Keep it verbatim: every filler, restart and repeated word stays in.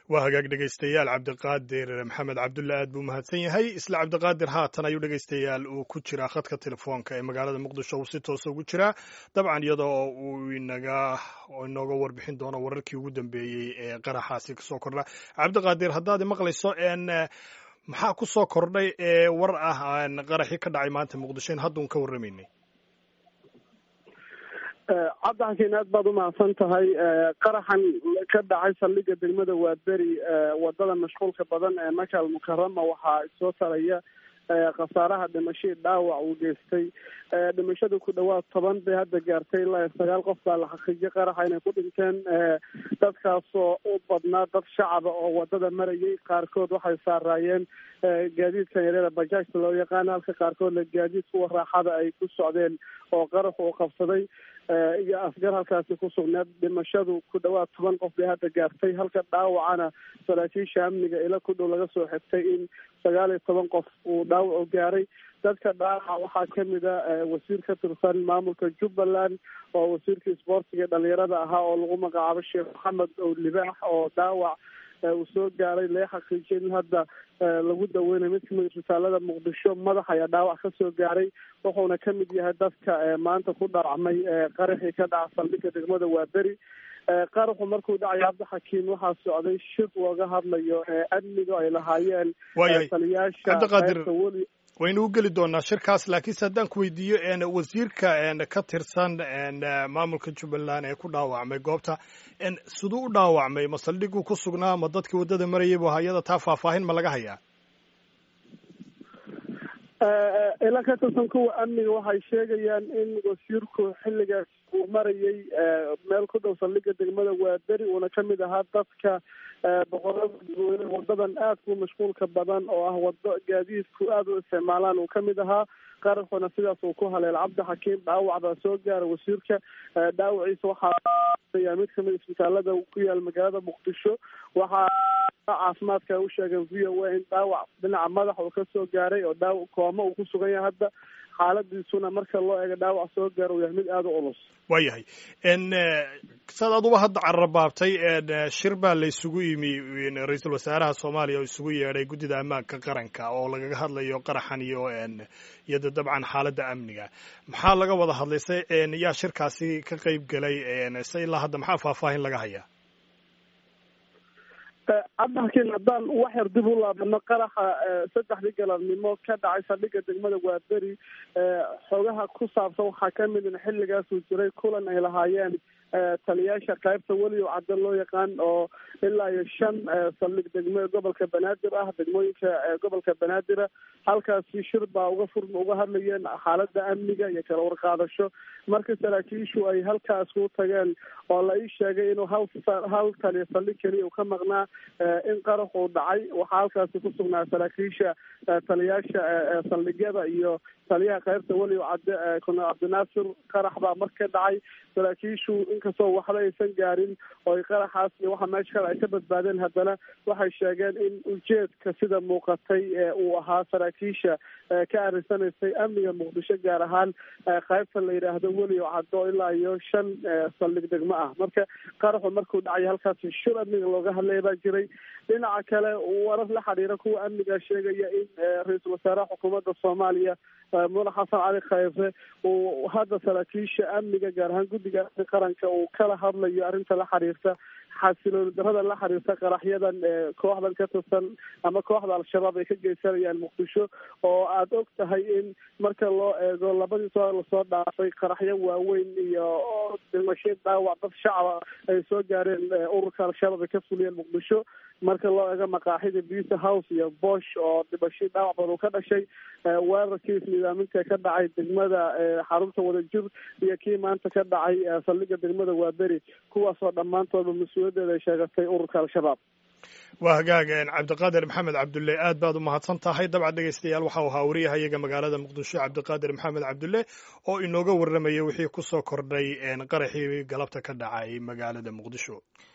waa hagaag dhegaystayaal cabdiqaadir maxamed cabdulle aad buu mahadsan yahay isla cabdiqaadir haatan ayuu dhegaystayaal uu ku jiraa khadka telefoonka ee magaalada muqdisho uu si toosa ugu jiraa dabcan iyadoo uu inaga inooga warbixin doono wararkii ugu dambeeyey ee qaraxaasi kasoo kordha cabdiqaadir haddaad maqlayso n maxaa ku soo kordhay ee war ah qaraxii ka dhacay maanta muqdisho in hadduun ka warramaynay cabdixakiin aad baad umahadsan tahay qaraxan ka dhacay saldhigga degmada waadberi wadada mashquulka badan ee maka almukarama waxaa soo taraya khasaaraha dhimashadii dhaawac uu geystay dhimashada ku dhawaad toban bay hadda gaartay ilaa sagaal qof baa la xaqiijiyay qaraxa inay ku dhinteen dadkaasoo u badnaa dad shacaba oo wadada marayay qaarkood waxay saaraayeen gaadiidkan yareeda bajaajta loo yaqaano halka qaarkoodna gaadiid kuwa raaxada ay ku socdeen oo qarax uu qabsaday iyo asgar halkaasi ku sugneed dhimashadu ku dhawaad toban qof bay hadda gaartay halka dhaawacana saraakiisha amniga ila ku dhow laga soo xigtay in sagaal iyo toban qof uu dhaawac gaaray dadka dhaawaca waxaa kamid a wasiir ka tirsan maamulka jubbaland oo wasiirka isboortiga dhalinyarada ahaa oo lagu magacaabo sheekh maxamed ow libaax oo dhaawac uu soo gaaray lee xaqiijiyay in hadda lagu daweynayo mid kamid isbitaalada muqdisho madax ayaa dhaawac kasoo gaaray wuxuuna kamid yahay dadka maanta ku dhaawacmay qaraxii ka dhaca saldhigga degmada waaberi qaraxu markuu dhacay cabdixakiim waxaa socday shir looga hadlayo amniga ay lahaayeen taliyaasha weli waynu u geli doonaa shirkaas laakiinse haddaan ku weydiiyo wasiirka ka tirsan maamulka jubbaland ee ku dhaawacmay goobta siduu u dhaawacmay ma saldhiguu ku sugnaa ma dadkii waddada marayay bu hayada taa faahfaahin ma laga hayaa ila ka tirsan kuwa amniga waxay sheegayaan in wasiirku xilligaas uu marayay meel ku dhow saldhigga degmada waaberi uuna kamid ahaa dadka boqorada dadweyne wadadan aadku mashquulka badan oo ah wado gaadiidku aada u isticmaalaan uu kamid ahaa qaraxuna sidaas uu ku haleel cabdixakiim dhaawac baa soo gaara wasiirka dhaawaciisa waxaa mid kamid isbitaalada ku yaal magaalada muqdisho waxaa caafimaadka u sheegeen v o a in dhaawac dhinaca madaxa uu kasoo gaaray oo dhaawac kooma uu ku sugan yahay hadda xaaladiisuna marka loo eego dhaawac soo gaaro uu yahay mid aada u culus waayahay saad aduba hadda carrabaabtay shir baa la isugu yimi ra-iisul wasaaraha soomaaliya oo isugu yeedhay guddida ammaanka qaranka oo lagaga hadlayo qaraxan iyo iyada dabcan xaaladda amniga maxaa laga wada hadlay se yaa shirkaasi ka qeyb gelay se ilaa hadda maxaa faahfaahin laga hayaa cabdixakiin haddaan wax yar dib u laabano qaraxa saddexdii galabnimo ka dhacay saldhigga degmada waaberi xogaha ku saabsan waxaa kamid in xilligaasuu jiray kulan ay lahaayeen taliyaasha qaybta weliyo cadda loo yaqaan oo ilaa iyo shan saldhig degmo gobolka banaadir ah degmooyinka gobolka banaadira halkaasi shir baa uga fur uga hadlayeen xaaladda amniga iyo kala warqaadasho marka saraakiishu ay halkaas ku tageen oo la ii sheegay inuu hal hal taliya saldhig keliya uu ka maqnaa in qaraxuu dhacay waxaa halkaasi ku sugnaa saraakiisha taliyaasha saldhigyada iyo taliyaha qaybta weliyo cadde colonel cabdinaasir qarax baa marka dhacay saraakiishu inkastoo waxba aysan gaarin oo qaraxaas iyo waxa meesha kale ay ka badbaadeen haddana waxay sheegeen in ujeedka sida muuqatay uu ahaa saraakiisha ka arisanaysay amniga muqdisho gaar ahaan qaybta la yidhaahdo weliyo caddo ilaa iyo shan saldhig degmo ah marka qaraxu markuu dhacay halkaasi shir amniga looga hadlaya baa jiray dhinaca kale warar la xiriira kuwa amniga sheegaya in ra-iisul wasaaraha xukuumadda soomaaliya madax xasan cali khayre uu hadda saraakiisha amniga gaar ahaan guddiga qaranka uu kala hadlayo arrinta la xiriirta xasilooni darada la xiriirta qaraxyadan kooxdan ka tirsan ama kooxda al-shabaab ay ka geysanayaan muqdisho oo aada og tahay in marka loo eego labadii soo lasoo dhaafay qaraxyo waaweyn iyo dhimasho dhaawac dad shacaba ay soo gaareen ururka al-shabaab ay ka fuliyeen muqdisho marka loo eego maqaaxida bisa house iyo bosh oo dhimasho dhaawac badan uu ka dhashay weerarkii isnidaaminta ka dhacay degmada xarunta wadajir iyo kii maanta ka dhacay saldhigga degmada waaberi kuwaasoo dhammaantoodba mas-uuliyaddeeda ay sheegatay ururka al-shabaab waa hagaag cabdiqaadir maxamed cabdulle aad baad u mahadsan tahay dabcan dhegaystayaal waxau ahaa wariyaha iyaga magaalada muqdisho cabdiqaadir maxamed cabdulle oo inooga warramayay wixii ku soo kordhay qaraxii galabta ka dhacay magaalada muqdisho.